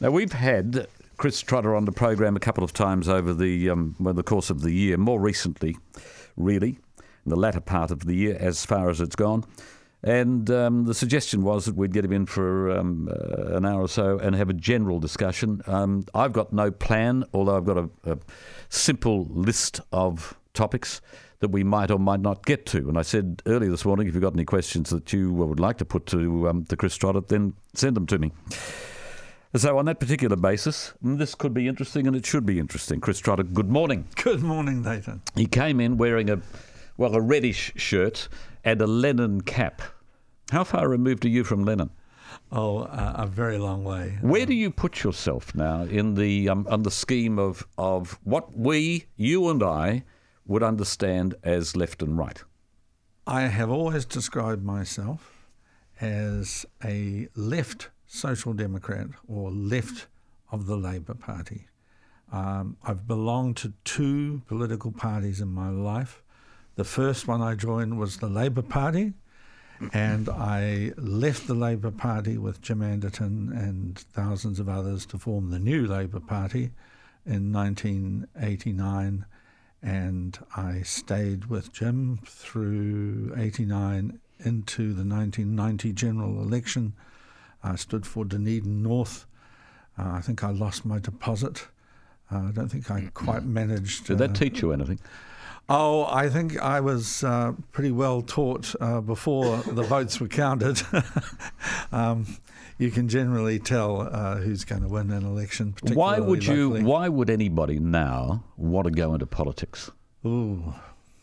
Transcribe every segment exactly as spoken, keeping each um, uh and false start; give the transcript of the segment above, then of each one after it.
Now, we've had Chris Trotter on the program a couple of times over the um, well, the course of the year, more recently, really, in the latter part of the year, as far as it's gone. And um, the suggestion was that we'd get him in for um, uh, an hour or so and have a general discussion. Um, I've got no plan, although I've got a, a simple list of topics that we might or might not get to. And I said earlier this morning, if you've got any questions that you would like to put to um, to Chris Trotter, then send them to me. So on that particular basis, this could be interesting, and it should be interesting. Chris Trotter, good morning. Good morning, Nathan. He came in wearing a, well, a reddish shirt and a Lennon cap. How far removed are you from Lennon? Oh, uh, a very long way. Where do you put yourself now in the um, on the scheme of, of what we, you and I, would understand as left and right? I have always described myself as a left Social Democrat or left of the Labour Party. Um, I've belonged to two political parties in my life. The first one I joined was the Labour Party, and I left the Labour Party with Jim Anderton and thousands of others to form the new Labour Party in nineteen eighty-nine, and I stayed with Jim through eighty-nine into the nineteen ninety general election. I stood for Dunedin North. Uh, I think I lost my deposit. Uh, I don't think I quite managed. Did that uh, teach you anything? Oh, I think I was uh, pretty well taught uh, before the votes were counted. um, you can generally tell uh, who's going to win an election. Why would you? Locally. Why would anybody now want to go into politics? Ooh,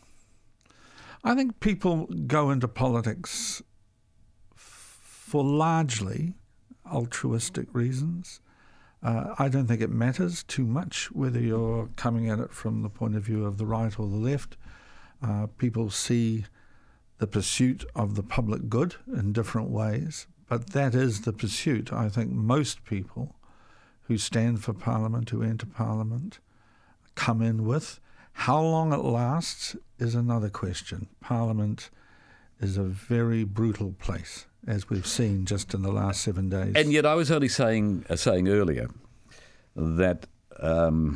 I think people go into politics for largely altruistic reasons. Uh, I don't think it matters too much whether you're coming at it from the point of view of the right or the left. Uh, people see the pursuit of the public good in different ways, but that is the pursuit. I think most people who stand for Parliament, who enter Parliament, come in with. How long it lasts is another question. Parliament is a very brutal place, as we've seen just in the last seven days. And yet I was only saying uh, saying earlier that um,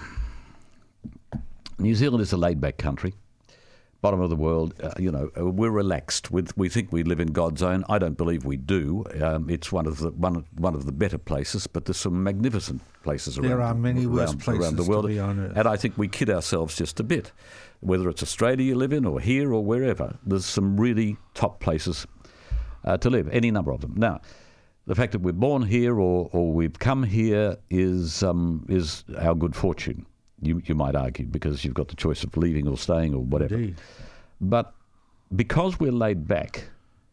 New Zealand is a laid-back country, bottom of the world. Uh, you know, uh, we're relaxed. We, we think we live in God's own. I don't believe we do. Um, it's one of the one of, one of the better places, but there's some magnificent places around. There are many worse around, places around the world, to be on earth. And I think we kid ourselves just a bit. Whether it's Australia you live in, or here, or wherever, there's some really top places Uh, to live, any number of them. Now, the fact that we're born here or, or we've come here is um, is our good fortune, you you might argue, because you've got the choice of leaving or staying or whatever. Indeed. But because we're laid back,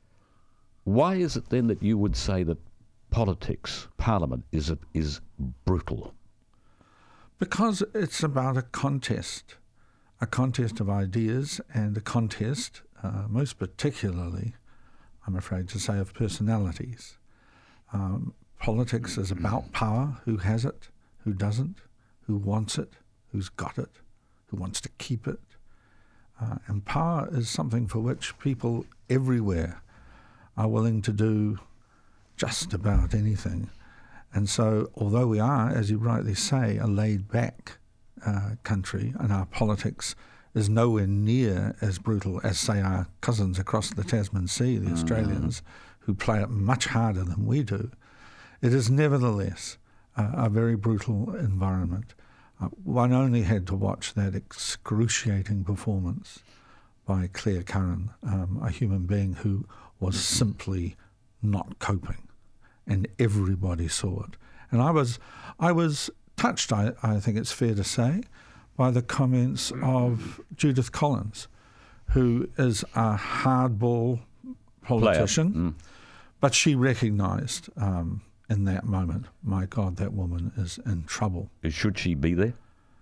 why is it then that you would say that politics, Parliament, is a, is brutal? Because it's about a contest, a contest of ideas and a contest, uh, most particularly, I'm afraid to say, of personalities. Um, politics is about power, who has it, who doesn't, who wants it, who's got it, who wants to keep it. Uh, and power is something for which people everywhere are willing to do just about anything. And so, although we are, as you rightly say, a laid-back uh, country, and our politics is nowhere near as brutal as, say, our cousins across the Tasman Sea, the Australians, who play it much harder than we do, it is nevertheless uh, a very brutal environment. Uh, one only had to watch that excruciating performance by Claire Curran, um, a human being who was simply not coping, and everybody saw it. And I was, I was touched, I, I think it's fair to say, by the comments of Judith Collins, who is a hardball politician, mm. but she recognised um, in that moment, my God, that woman is in trouble. Should she be there?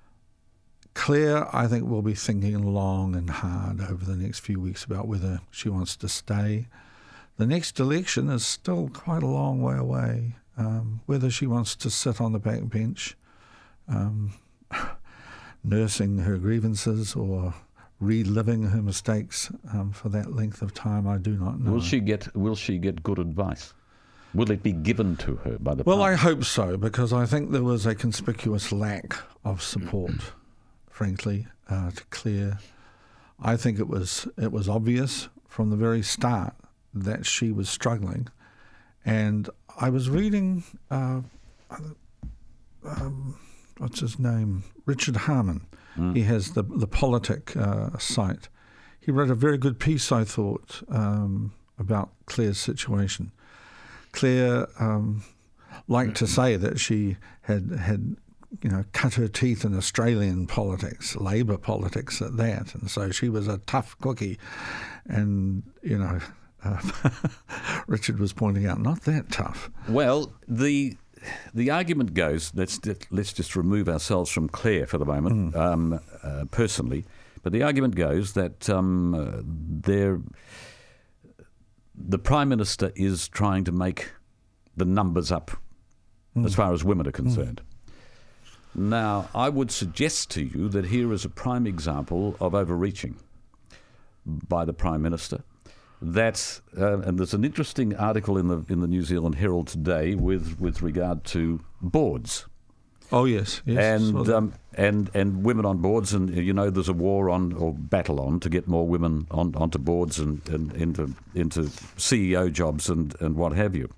Claire, I think, will be thinking long and hard over the next few weeks about whether she wants to stay. The next election is still quite a long way away. Um, whether she wants to sit on the back bench, um, nursing her grievances or reliving her mistakes um, for that length of time, I do not know. Will she get Will she get good advice? Will it be given to her by the Well, party? I hope so, because I think there was a conspicuous lack of support, frankly, uh, to Claire. I think it was it was obvious from the very start that she was struggling. And I was reading, uh, um, what's his name? Richard Harman. Mm. He has the, the Politic uh, site. He wrote a very good piece, I thought, um, about Claire's situation. Claire um, liked to say that she had had you know cut her teeth in Australian politics, Labor politics at that, and so she was a tough cookie. And you know, uh, Richard was pointing out, not that tough. Well, the the argument goes. Let's let's just remove ourselves from Claire for the moment, mm. um, uh, personally. But the argument goes that um, uh, there. The Prime Minister is trying to make the numbers up mm. as far as women are concerned. Mm. Now, I would suggest to you that here is a prime example of overreaching by the Prime Minister. That, uh, and there's an interesting article in the in the New Zealand Herald today with, with regard to boards. Oh yes, yes. And um, and and women on boards, and you know, there's a war on or battle on to get more women on onto boards and, and into into C E O jobs and, and what have you.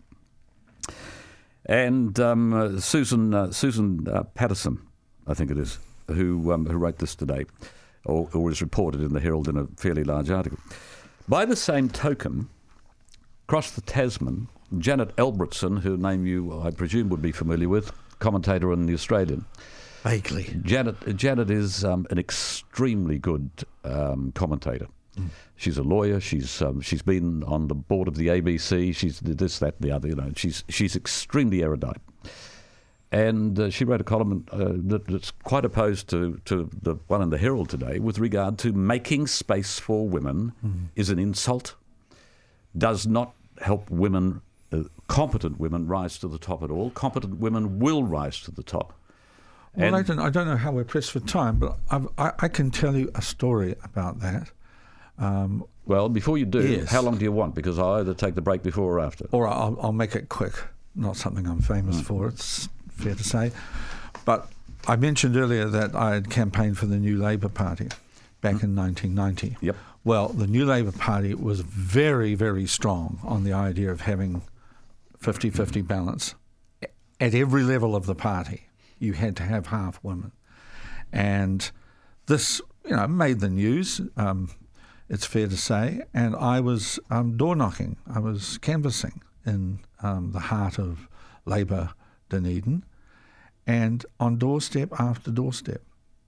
And um, uh, Susan uh, Susan uh, Patterson, I think it is, who um, who wrote this today, or, or is reported in the Herald in a fairly large article. By the same token, across the Tasman, Janet Albrechtsen, whose name you I presume would be familiar with, commentator in The Australian. Vaguely. Janet Janet is um, an extremely good um, commentator. Mm. She's a lawyer. She's um, she's been on the board of the A B C. She's this, that, and the other. You know, she's she's extremely erudite. And uh, she wrote a column uh, that, that's quite opposed to, to the one in the Herald today with regard to making space for women mm. is an insult, does not help women. Uh, competent women rise to the top at all. Competent women will rise to the top. Well, and I don't, I don't know how we're pressed for time, but I've, I, I can tell you a story about that. Um, well, before you do, yes. How long do you want? Because I'll either take the break before or after. Or I'll, I'll make it quick. Not something I'm famous mm. for, it's fair to say. But I mentioned earlier that I had campaigned for the New Labour Party back mm. in nineteen ninety. Yep. Well, the New Labour Party was very, very strong on the idea of having fifty-fifty balance at every level of the party. You had to have half women. And this, you know, made the news, um, it's fair to say, and I was um, door knocking. I was canvassing in um, the heart of Labour Dunedin, and on doorstep after doorstep,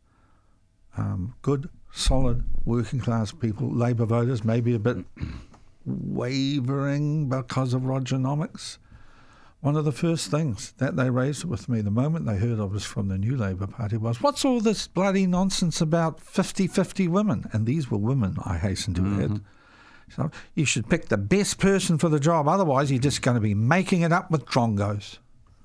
um, good, solid, working class people, Labour voters, maybe a bit wavering because of Rogernomics. One of the first things that they raised with me the moment they heard I was from the New Labour Party was, what's all this bloody nonsense about fifty-fifty women? And these were women, I hasten to mm-hmm. add. So you should pick the best person for the job, otherwise you're just going to be making it up with drongos.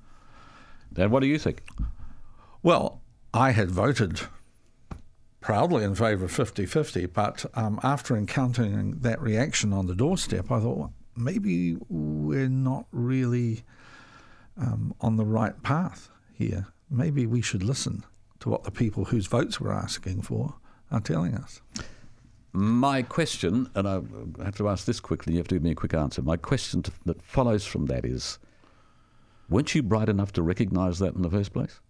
And what do you think? Well, I had voted proudly in favour of fifty-fifty, but um, after encountering that reaction on the doorstep, I thought, well, maybe we're not really um, on the right path here. Maybe we should listen to what the people whose votes we're asking for are telling us. My question, and I have to ask this quickly, you have to give me a quick answer. My question to, that follows from that is, weren't you bright enough to recognise that in the first place?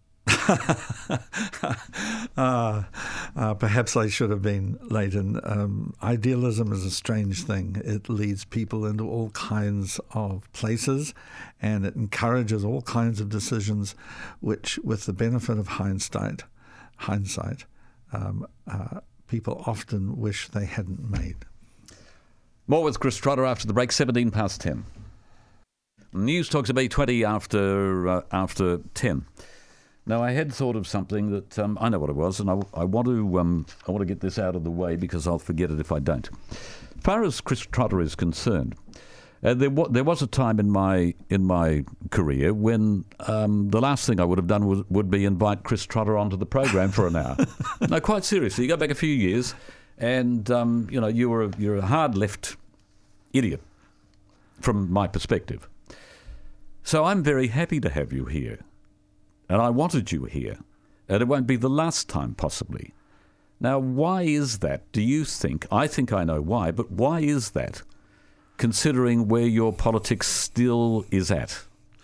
uh, uh, perhaps I should have been, Leighton. Um, idealism is a strange thing. It leads people into all kinds of places, and it encourages all kinds of decisions which, with the benefit of hindsight, hindsight, um, uh, people often wish they hadn't made. More with Chris Trotter after the break, seventeen past ten. News talks about twenty after uh, after ten. Now, I had thought of something that um, I know what it was, and I, I want to um, I want to get this out of the way because I'll forget it if I don't. As far as Chris Trotter is concerned, uh, there, wa- there was a time in my in my career when um, the last thing I would have done was, would be invite Chris Trotter onto the program for an hour. No, quite seriously, you go back a few years, and um, you know you were a, you're a hard left idiot from my perspective. So I'm very happy to have you here. And I wanted you here. And it won't be the last time, possibly. Now, why is that, do you think? I think I know why, but why is that, considering where your politics still is at?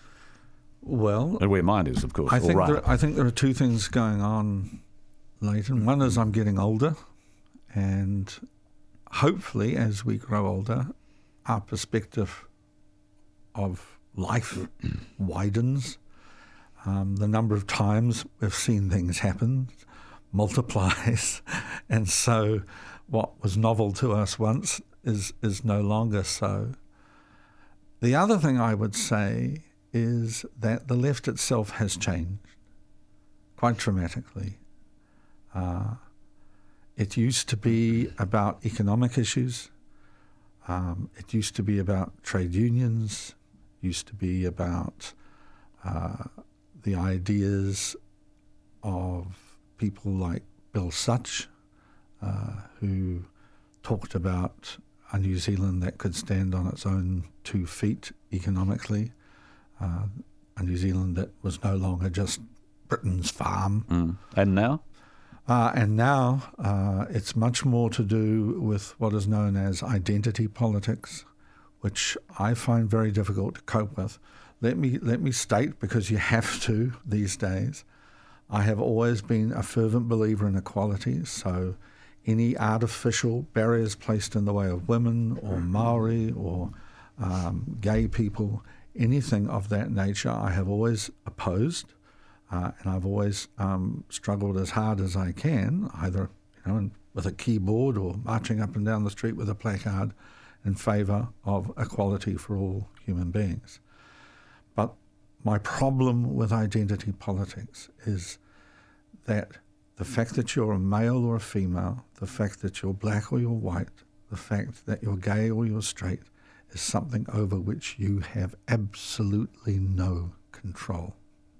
Well, and where mine is, of course. I think, right. there, I think there are two things going on, Leighton. One is I'm getting older, and hopefully as we grow older, our perspective of life widens. Um, the number of times we've seen things happen multiplies, and so what was novel to us once is is no longer so. The other thing I would say is that the left itself has changed quite dramatically. Uh, it used to be about economic issues. Um, it used to be about trade unions. Used to be about uh, the ideas of people like Bill Such, uh, who talked about a New Zealand that could stand on its own two feet economically, uh, a New Zealand that was no longer just Britain's farm. Mm. And now? Uh, and now uh, it's much more to do with what is known as identity politics, which I find very difficult to cope with. Let me let me state, because you have to these days, I have always been a fervent believer in equality, so any artificial barriers placed in the way of women or Maori or um, gay people, anything of that nature, I have always opposed, uh, and I've always um, struggled as hard as I can, either you know with a keyboard or marching up and down the street with a placard in favour of equality for all human beings. But my problem with identity politics is that the fact that you're a male or a female, the fact that you're black or you're white, the fact that you're gay or you're straight is something over which you have absolutely no control.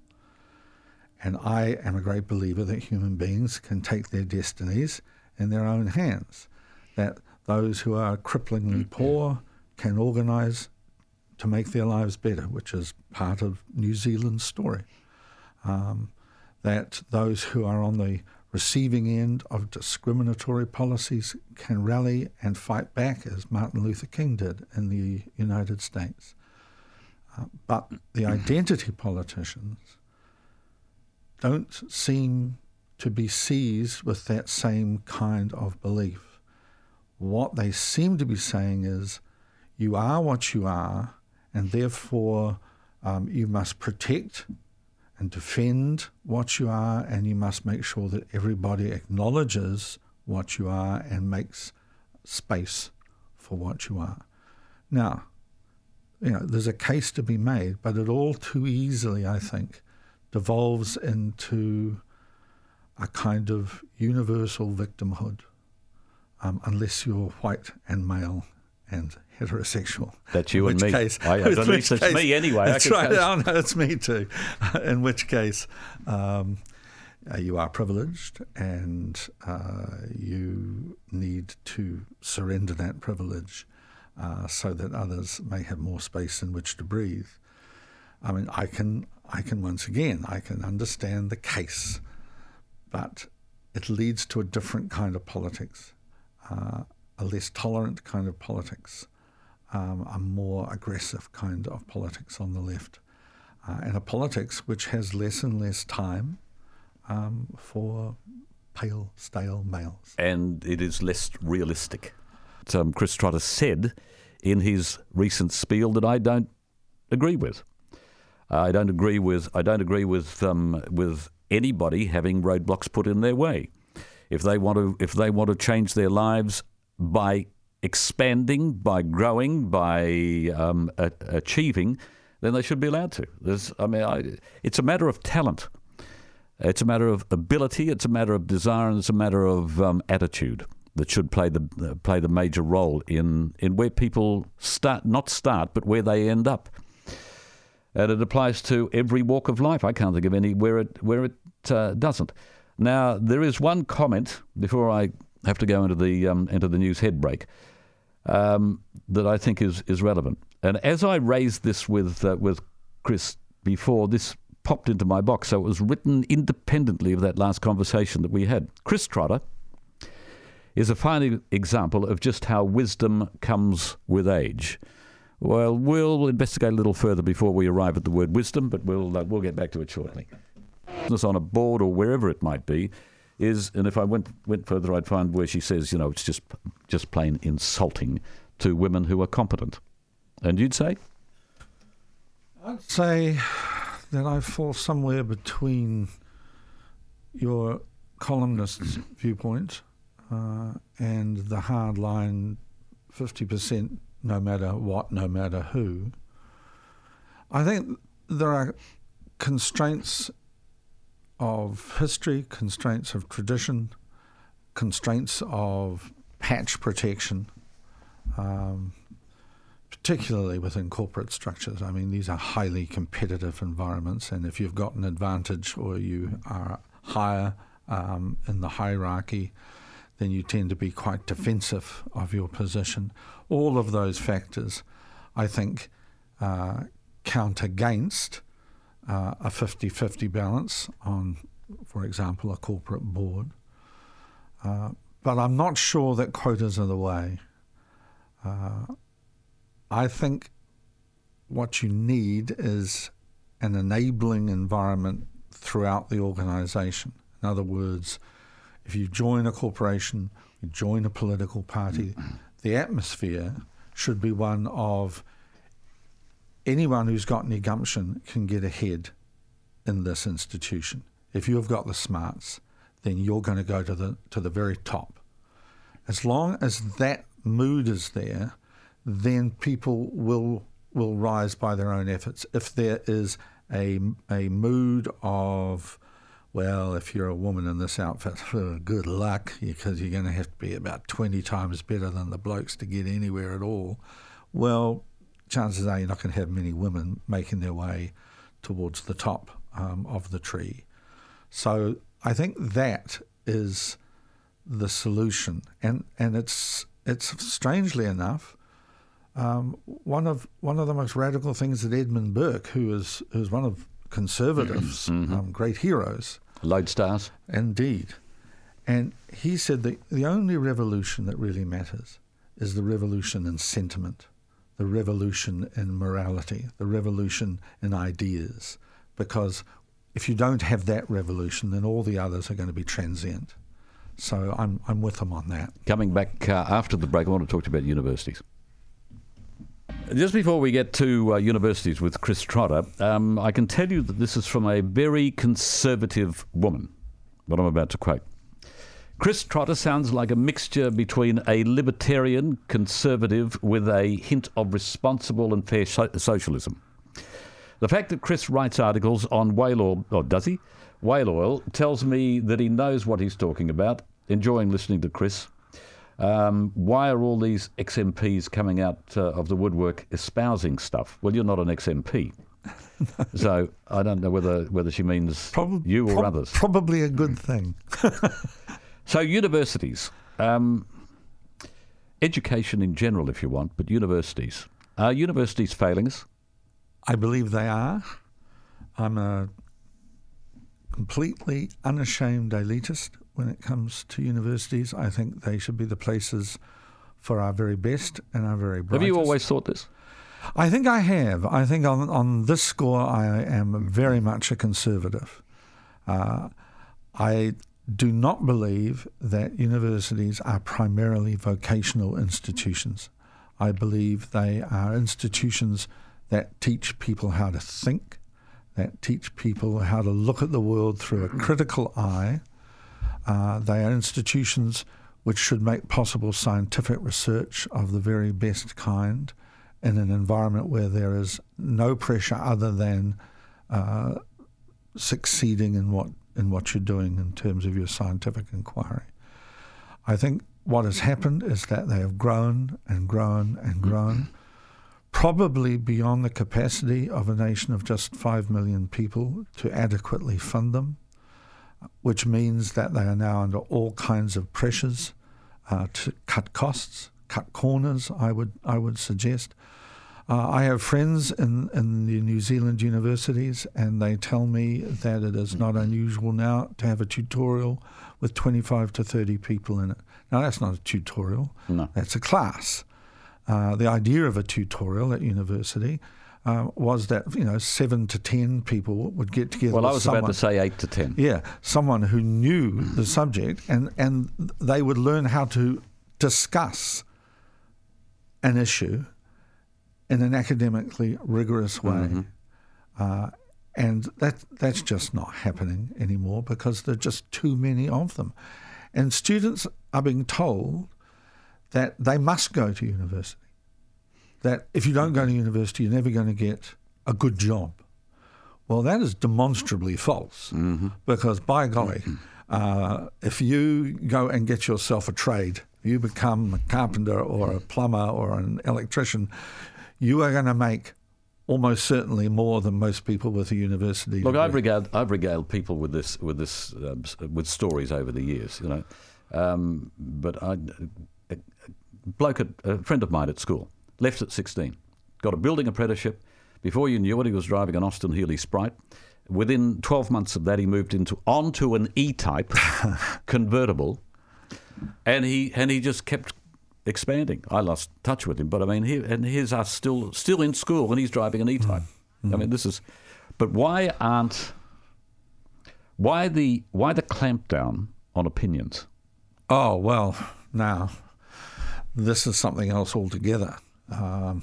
And I am a great believer that human beings can take their destinies in their own hands, that those who are cripplingly poor can organise to make their lives better, which is part of New Zealand's story. Um, that those who are on the receiving end of discriminatory policies can rally and fight back, as Martin Luther King did in the United States. Uh, but the identity politicians don't seem to be seized with that same kind of belief. What they seem to be saying is, you are what you are, and therefore um, you must protect and defend what you are, and you must make sure that everybody acknowledges what you are and makes space for what you are. Now, you know, there's a case to be made, but it all too easily, I think, devolves into a kind of universal victimhood, um, unless you're white and male and heterosexual. That's you and me. Case, I, I don't it's case, me anyway. That's right. Oh, no, it's me too. In which case, um, uh, you are privileged, and uh, you need to surrender that privilege uh, so that others may have more space in which to breathe. I mean, I can, I can once again, I can understand the case, but it leads to a different kind of politics. Uh, a less tolerant kind of politics, um, a more aggressive kind of politics on the left, uh, and a politics which has less and less time um, for pale, stale males. And it is less realistic. Um, Chris Trotter said in his recent spiel that I don't agree with. I don't agree with. I don't agree with um, with anybody having roadblocks put in their way. If they want to, if they want to change their lives by expanding, by growing, by um, a- achieving, then they should be allowed to. There's, I mean, I, it's a matter of talent. It's a matter of ability. It's a matter of desire, and it's a matter of um, attitude that should play the uh, play the major role in, in where people start, not start, but where they end up. And it applies to every walk of life. I can't think of any where it where it uh, doesn't. Now, there is one comment before I have to go into the um, into the news head break um, that I think is, is relevant. And as I raised this with uh, with Chris, before this popped into my box, so it was written independently of that last conversation that we had. Chris Trotter is a fine example of just how wisdom comes with age. Well, we'll investigate a little further before we arrive at the word wisdom, but we'll uh, we'll get back to it shortly. On a board or wherever it might be is, and if I went went further, I'd find where she says, you know, it's just just plain insulting to women who are competent. And you'd say? I'd say that I fall somewhere between your columnist's viewpoint uh, and the hard line fifty percent no matter what, no matter who. I think there are constraints of history, constraints of tradition, constraints of patch protection, um, particularly within corporate structures. I mean, these are highly competitive environments, and if you've got an advantage or you are higher um, in the hierarchy, then you tend to be quite defensive of your position. All of those factors, I think, uh, count against uh, a fifty-fifty balance on, for example, a corporate board. Uh, but I'm not sure that quotas are the way. Uh, I think what you need is an enabling environment throughout the organization. In other words, if you join a corporation, you join a political party, the atmosphere should be one of anyone who's got any gumption can get ahead in this institution. If you've got the smarts, then you're going to go to the to the very top. As long as that mood is there, then people will will rise by their own efforts. If there is a a mood of, well, if you're a woman in this outfit, good luck, because you're going to have to be about twenty times better than the blokes to get anywhere at all, well, chances are you're not going to have many women making their way towards the top um, of the tree. So I think that is the solution. And and it's it's strangely enough, um, one of one of the most radical things that Edmund Burke, who is who's one of conservatives' mm-hmm. um, great heroes, lodestars, indeed, and he said that the only revolution that really matters is the revolution in sentiment, the revolution in morality, the revolution in ideas, because if you don't have that revolution, then all the others are going to be transient. So I'm I'm with them on that. Coming back uh, after the break, I want to talk to you about universities. Just before we get to uh, universities with Chris Trotter, um, I can tell you that this is from a very conservative woman, what I'm about to quote. Chris Trotter sounds like a mixture between a libertarian conservative with a hint of responsible and fair so- socialism. The fact that Chris writes articles on whale oil, or does he? Whale oil, tells me that he knows what he's talking about. Enjoying listening to Chris. Um, why are all these X M Ps coming out uh, of the woodwork espousing stuff? Well, you're not an X M P. No. So I don't know whether whether she means Prob- you or prob- others. Probably a good thing. So universities, um, education in general, if you want, but universities. Are universities failing us? I believe they are. I'm a completely unashamed elitist when it comes to universities. I think they should be the places for our very best and our very brightest. Have you always thought this? I think I have. I think on, on this score I am very much a conservative. Uh, I do not believe that universities are primarily vocational institutions. I believe they are institutions that teach people how to think, that teach people how to look at the world through a critical eye. Uh, they are institutions which should make possible scientific research of the very best kind in an environment where there is no pressure other than uh, succeeding in what in what you're doing in terms of your scientific inquiry. I think what has happened is that they have grown and grown and grown, probably beyond the capacity of a nation of just five million people to adequately fund them, which means that they are now under all kinds of pressures uh, to cut costs, cut corners, I would I would suggest. Uh, I have friends in, in the New Zealand universities, and they tell me that it is not unusual now to have a tutorial with twenty-five to thirty people in it. Now, that's not a tutorial. No. That's a class. Uh, the idea of a tutorial at university uh, was that, you know, seven to ten people would get together. Well, with I was someone, about to say eight to ten. Yeah, someone who knew the subject, and, and they would learn how to discuss an issue in an academically rigorous way. Mm-hmm. Uh, and that that's just not happening anymore because there are just too many of them. And students are being told that they must go to university, that if you don't go to university, you're never going to get a good job. Well, that is demonstrably false, Mm-hmm. because by golly, uh, if you go and get yourself a trade, you become a carpenter or a plumber or an electrician, you are going to make almost certainly more than most people with a university Look, degree. I've regaled, I've regaled people with this, with this, uh, with stories over the years, you know. Um, but I, a bloke, at, a friend of mine at school, left at sixteen, got a building apprenticeship. Before you knew it, he was driving an Austin Healey Sprite. Within twelve months of that, he moved into onto an E-Type convertible, and he and he just kept expanding. I lost touch with him, but I mean, he and his are still still in school, and he's driving an E-Type. Mm. I mean, this is. But why aren't why the why the clampdown on opinions? Oh, well, now, this is something else altogether. Um,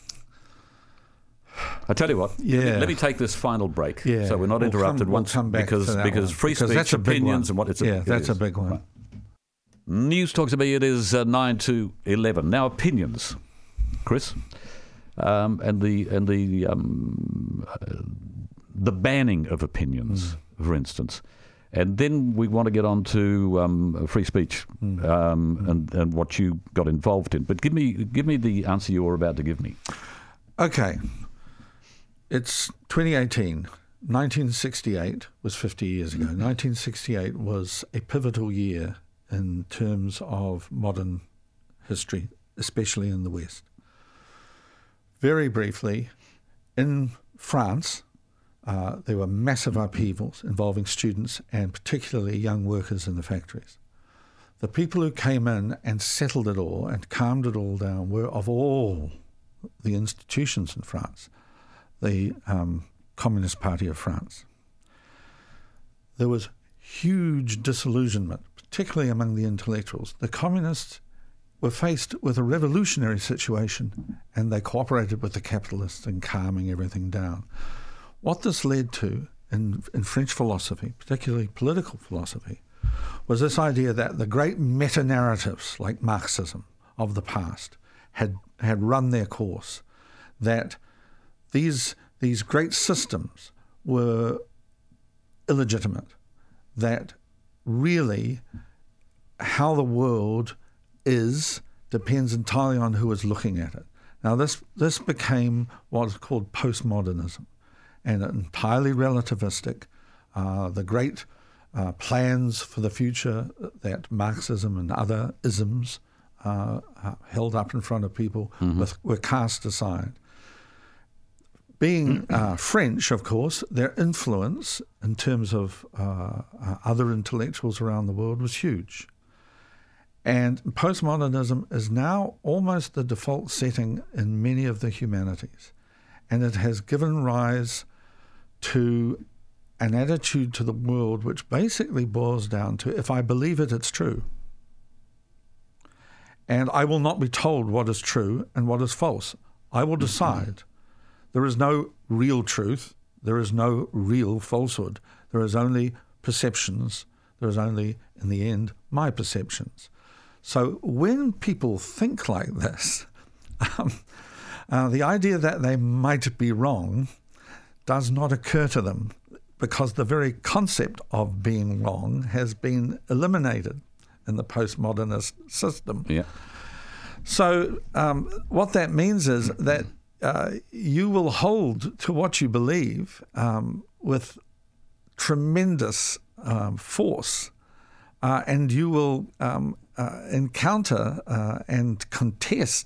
I tell you what, yeah. let, me, let me take this final break, yeah. so we're not we'll interrupted come, once we'll come back because to that because one. free because speech, that's a big opinions, one. and what it's a, yeah, it that's is. a big one. Right. News Talk to Me. It is uh, nine to eleven now. Opinions, Chris, um, and the and the um, uh, the banning of opinions, mm. for instance. And then we want to get on to um, free speech mm. Um, mm. and, and what you got involved in. But give me give me the answer you were about to give me. Okay. It's twenty eighteen. nineteen sixty-eight was fifty years ago. nineteen sixty-eight was a pivotal year in terms of modern history, especially in the West. Very briefly, in France, Uh, there were massive upheavals involving students and particularly young workers in the factories. The people who came in and settled it all and calmed it all down were, of all the institutions in France, the um, Communist Party of France. There was huge disillusionment, particularly among the intellectuals. The communists were faced with a revolutionary situation, and they cooperated with the capitalists in calming everything down. What this led to in, in French philosophy, particularly political philosophy, was this idea that the great meta-narratives like Marxism of the past had had run their course, that these these great systems were illegitimate, that really how the world is depends entirely on who is looking at it. Now this this became what is called postmodernism, and entirely relativistic. Uh, the great uh, plans for the future that Marxism and other isms uh, held up in front of people mm-hmm. with, were cast aside. Being uh, French, of course, their influence in terms of uh, uh, other intellectuals around the world was huge. And postmodernism is now almost the default setting in many of the humanities. And it has given rise to an attitude to the world which basically boils down to, if I believe it, it's true. And I will not be told what is true and what is false. I will decide. There is no real truth. There is no real falsehood. There is only perceptions. There is only, in the end, my perceptions. So when people think like this, um, uh, the idea that they might be wrong does not occur to them, because the very concept of being wrong has been eliminated in the postmodernist system. Yeah. So um, what that means is that uh, you will hold to what you believe um, with tremendous um, force, uh, and you will um, uh, encounter uh, and contest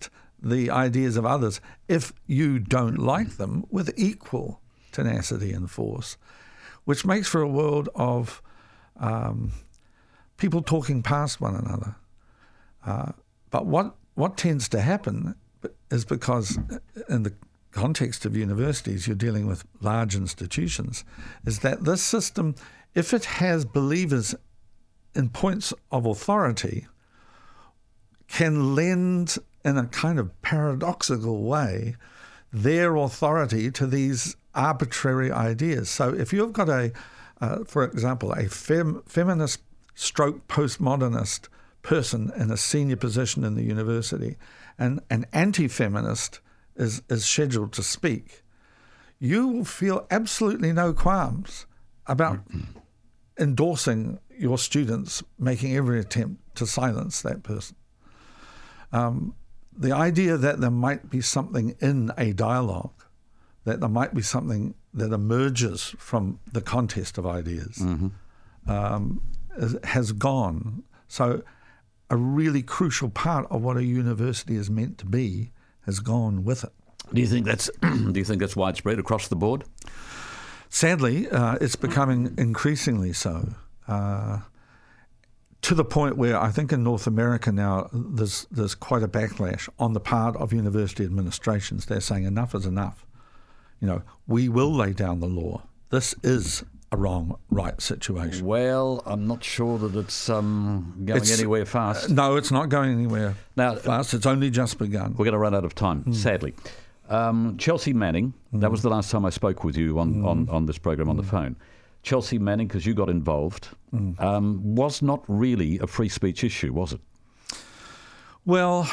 the ideas of others if you don't like them with equal tenacity and force, which makes for a world of um, people talking past one another. Uh, but what, what tends to happen is, because in the context of universities, you're dealing with large institutions, is that this system, if it has believers in points of authority, can lend in a kind of paradoxical way their authority to these arbitrary ideas. So if you've got a, uh, for example, a fem- feminist stroke postmodernist person in a senior position in the university, and an anti-feminist is, is scheduled to speak, you will feel absolutely no qualms about endorsing your students making every attempt to silence that person. Um, the idea that there might be something in a dialogue, that there might be something that emerges from the contest of ideas, mm-hmm. um, is, has gone. So a really crucial part of what a university is meant to be has gone with it. Do you think that's do you think that's widespread across the board? Sadly, uh, it's becoming increasingly so. Uh, to the point where I think in North America now there's there's quite a backlash on the part of university administrations. They're saying enough is enough. You know, we will lay down the law. This is a wrong right situation. Well, I'm not sure that it's um, going It's- anywhere fast. Uh, no, it's not going anywhere Now, fast. It's only just begun. we're going to run out of time, sadly. Um, Chelsea Manning, that was the last time I spoke with you on, on, on this program on the phone. Chelsea Manning, because you got involved, um, was not really a free speech issue, was it? Well,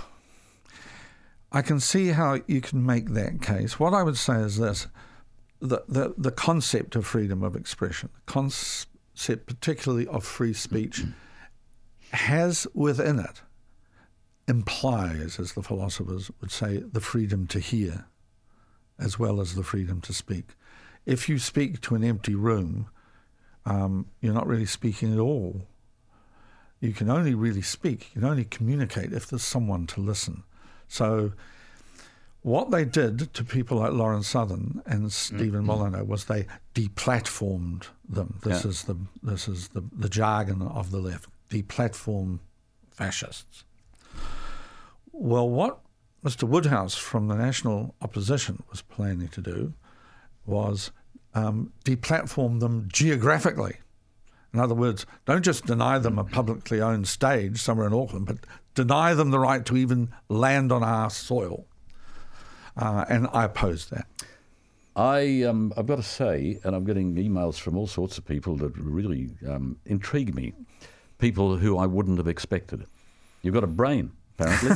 I can see how you can make that case. What I would say is this. The, the, the concept of freedom of expression, the concept particularly of free speech, has within it, implies, as the philosophers would say, the freedom to hear as well as the freedom to speak. If you speak to an empty room, um, you're not really speaking at all. You can only really speak, you can only communicate if there's someone to listen. So what they did to people like Lawrence Southern and Stephen mm-hmm. Molyneux was they deplatformed them. This yeah. is the this is the, the jargon of the left. Deplatform fascists. Well, what Mister Woodhouse from the National Opposition was planning to do was um, deplatform them geographically. In other words, don't just deny them a publicly owned stage somewhere in Auckland, but deny them the right to even land on our soil. Uh, and I oppose that. I, um, I've got to say, and I'm getting emails from all sorts of people that really um, intrigue me, people who I wouldn't have expected. You've got a brain, apparently.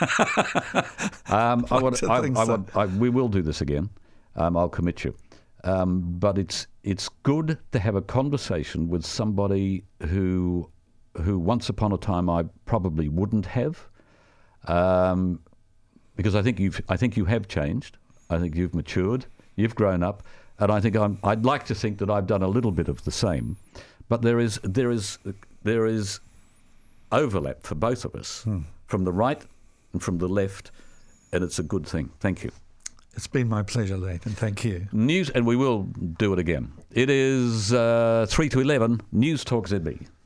um, I would, I, I so. would, I, we will do this again. Um, I'll commit you. Um, but it's it's good to have a conversation with somebody who who once upon a time I probably wouldn't have. Um, Because I think you've, I think you have changed. I think you've matured. You've grown up, and I think I'm. I'd like to think that I've done a little bit of the same, but there is, there is, there is overlap for both of us, hmm. from the right and from the left, and it's a good thing. Thank you. It's been my pleasure, Leighton. Thank you. News, and we will do it again. It is uh, three to eleven. News Talk Z B.